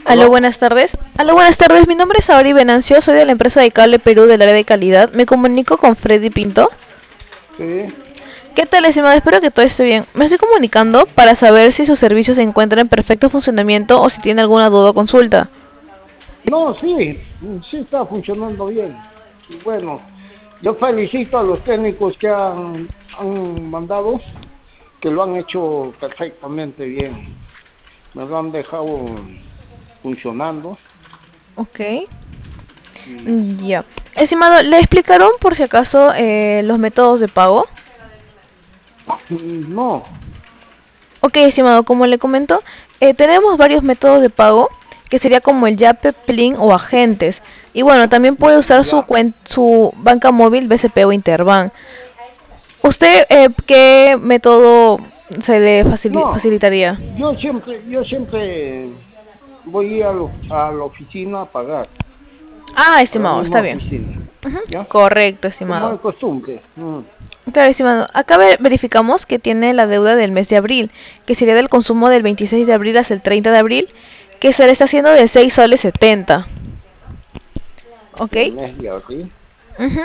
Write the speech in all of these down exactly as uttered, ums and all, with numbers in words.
Aló, ¿Aló? buenas tardes. Aló, buenas tardes. Mi nombre es Auri Venancio, soy de la empresa de Cable Perú del área de calidad. Me comunico con Freddy Pinto. Sí. ¿Qué tal, estimado? Espero que todo esté bien. Me estoy comunicando para saber si su servicio se encuentra en perfecto funcionamiento o si tiene alguna duda o consulta. No, sí, sí está funcionando bien. Y bueno, yo felicito a los técnicos que han, han mandado, que lo han hecho perfectamente bien. Me lo han dejado funcionando. Ok. Y Mm, Ya. Estimado, ¿le explicaron por si acaso eh, los métodos de pago? mm, no, Ok, estimado, como le comento, eh, tenemos varios métodos de pago, que sería como el Yape, Plin o Agentes. Y bueno, también puede usar su, ya. cuen- su banca móvil B C P o Interbank. ¿Usted eh, qué método se le facili- No, facilitaría? yo siempre, yo siempre voy a, lo- a la oficina a pagar, Ah, a la estimado, misma está bien. oficina, Ujú. ¿ya? Correcto, Como estimado. de costumbre. Mm, Claro, estimado. Acá ve- verificamos que tiene la deuda del mes de abril, que sería del consumo del veintiséis de abril hasta el treinta de abril, que se le está haciendo de seis soles setenta. ¿Ok? del mes de abril. Ujú.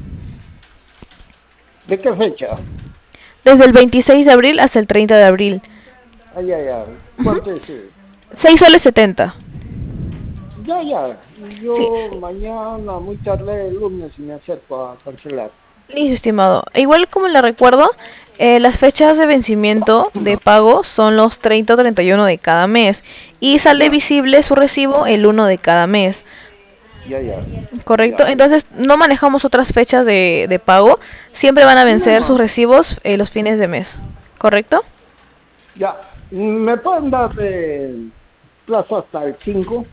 ¿De qué fecha? Desde el veintiséis de abril hasta el treinta de abril. Ay, ay, ay. Ujú. ¿Cuánto es? eh? seis soles setenta. Ya, ya. Sí. Yo mañana, muy tarde, el lunes, me acerco a cancelar. Listo, estimado. Igual como le recuerdo, eh, las fechas de vencimiento de pago son los treinta o treinta y uno de cada mes y sale Ya, visible su recibo el uno de cada mes. ya, ya, ¿Correcto? ya. Entonces no manejamos otras fechas de, de pago. Siempre van a vencer sus No, recibos eh, los fines de mes. ¿Correcto? ya. ¿Me pueden dar eh, plazo hasta el cinco?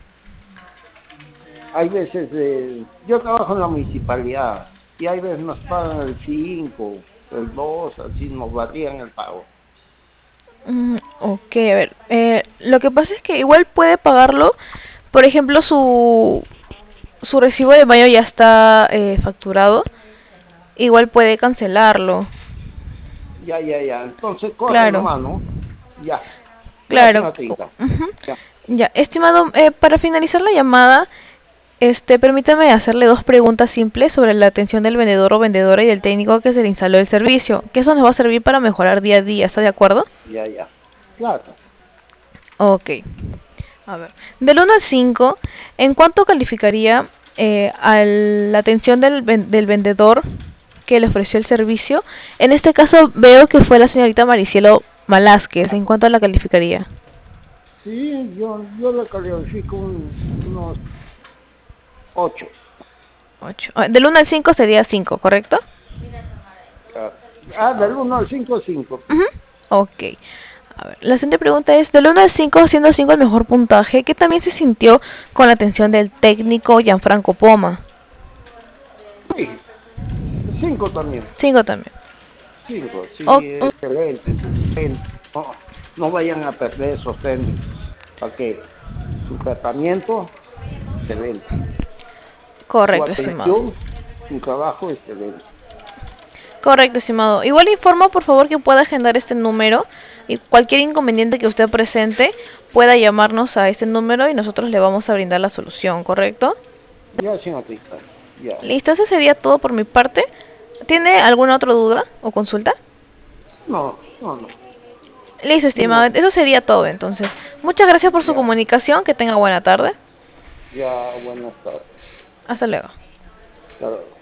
Hay veces, eh, yo trabajo en la municipalidad y hay veces nos pagan el cinco, el dos, así nos varían el pago. Mm, ok, a ver. Eh, lo que pasa es que igual puede pagarlo. Por ejemplo, su, su recibo de mayo ya está eh, facturado. Igual puede cancelarlo. Ya, ya, ya. Entonces corre Claro, nomás, ¿no? Ya. Ya, claro. señorita. Ujú. Ya. Ya, estimado, eh, para finalizar la llamada, este, permítame hacerle dos preguntas simples sobre la atención del vendedor o vendedora y del técnico que se le instaló el servicio, que eso nos va a servir para mejorar día a día, ¿está de acuerdo? Ya, ya. Claro. Ok. A ver, del uno al cinco, ¿en cuánto calificaría eh, a la atención del, ven- del vendedor que le ofreció el servicio? En este caso veo que fue la señorita Maricielo Malásquez. ¿En cuánto la calificaría? Sí, yo, yo le califico un- unos ocho. Ocho. Ah, del uno al cinco sería cinco, ¿correcto? Ah, ah, Oh, del uno al cinco, cinco. ujú. Ok. A ver, la siguiente pregunta es, del uno al cinco, siendo cinco el mejor puntaje, ¿qué también se sintió con la atención del técnico Gianfranco Poma? Sí, cinco también. Cinco también. Cinco, O- sí, o- excelente, excelente. No, no vayan a perder esos técnicos. ¿Para qué? Su tratamiento, excelente. Su correcto, estimado. atención, su trabajo, excelente. Correcto, estimado. Igual informa, por favor, que pueda agendar este número y cualquier inconveniente que usted presente pueda llamarnos a este número y nosotros le vamos a brindar la solución, ¿correcto? Ya, señorita, ya. Listo, eso sería todo por mi parte. ¿Tiene alguna otra duda o consulta? No, no, no, Listo, estimado. ninguna. Eso sería todo entonces. Muchas gracias por su Ya, comunicación. Que tenga buena tarde. ya, buenas tardes. Hasta luego. Hasta luego.